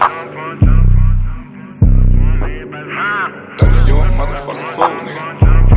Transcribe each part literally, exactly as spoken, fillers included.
thirty, you a motherfucking fool, nigga.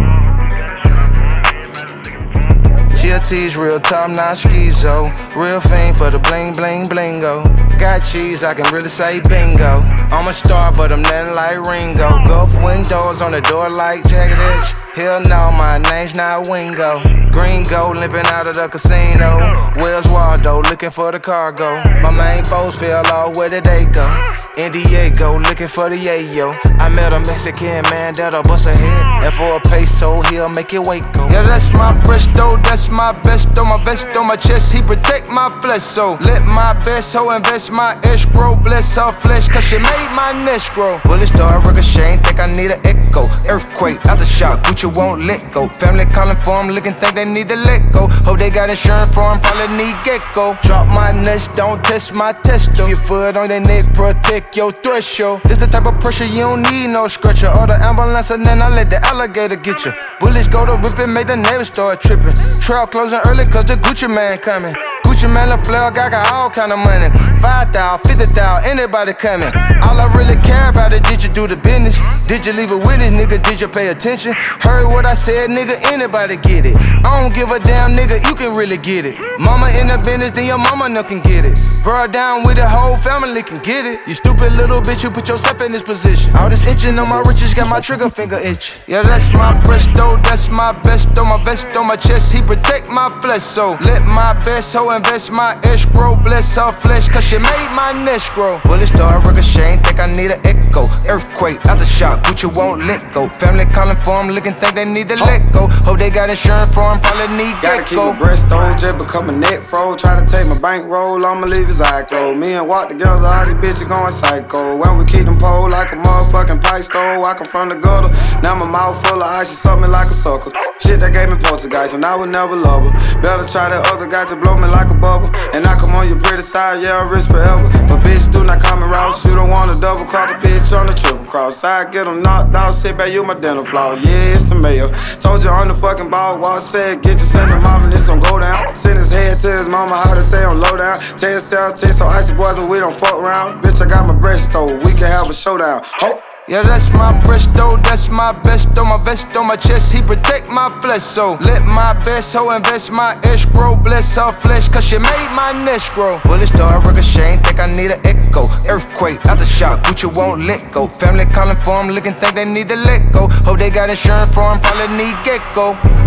G L T's real top notch schizo. Real fiend for the bling bling blingo. Got cheese, I can really say bingo. I'm a star, but I'm nothing like Ringo. Gulf windows on the door like Jagged Edge. Hell no, my name's not Wingo. Gringo limping out of the casino. Wells Waldo looking for the cargo. My main foes fell off, where did they go? In Diego looking for the yayo. I met a Mexican man that'll bust a head. And for a peso, he'll make it Waco. Yeah, that's my Presto, that's my besto. My vest on my chest, he protect my flesh. So let my best hoe invest my escrow. Bless her flesh, cause she made my nest grow. Bullet star ricochet, think I need an echo. Earthquake, aftershock, Gucci won't let go. Family calling for him, looking think they need to let go. Hope they got insurance for him, probably need gecko. Drop my nuts, don't test my testo. Your foot on their neck, protect your threshold. This the type of pressure you don't need no scratcher. Or the ambulance and then I let the alligator get you. Bullets go to ripping, make the neighbors start tripping. Trail closing early cause the Gucci man coming. Gucci man, La Fleur, got, got all kind of money. five thousand, fifty thousand, anybody coming. All I really care about is did you do the business? Did you leave it with it, nigga? Did you pay attention? Heard what I said, nigga, anybody get it. I don't give a damn, nigga, you can really get it. Mama in the business, then your mama no can get it. Bro down with the whole family can get it. You stupid little bitch, you put yourself in this position. All this itching on my riches got my trigger finger itch. Yeah, that's my Presto, that's my besto. My vest on my chest, he protect my flesh. So let my best hoe invest my escrow. Bless her flesh, cause she made my nest grow. Bullet star ricochet, think I need an echo. Earthquake, aftershock, Gucci won't let go. Family calling for him, looking think they need to let go. Hope they got insurance for him, probably need Gotta gecko. keep my breast old, just become a neck froze. Try to take my bankroll, I'ma leave his eye closed. Me and walk together, all these bitches going psycho. When we keep them pole like a motherfucking pipe stove. I come from the gutter, now my mouth full of ice, she suck me like a sucker. Shit that gave me poltergeist, and I would never love her. Better try that other guy to blow me like a bubble. And I come on your pretty side, yeah, I risk forever. But bitch, do not come around, you don't wanna double cross a bitch on the triple cross. I get them knocked out, sit back, you my dental floss. Yeah, it's the mayor. Told you on the fucking ball, Wall said, get your son to mama, this gon' go down. Send his head to his mama, how to say on low down. Tell yourself, taste so icy boys and we don't fuck around. Bitch, I got my breast stole, we can have a showdown. Ho! Yeah, that's my Presto, that's my besto. My vest on my chest, he protect my flesh. So let my best hoe invest my escrow. Bless her flesh, cause she made my nest grow. Bullet star ricochet, think I need an echo. Earthquake, aftershock, Gucci won't let go. Family calling for him, looking think they need to let go. Hope they got insurance for him, probably need gecko.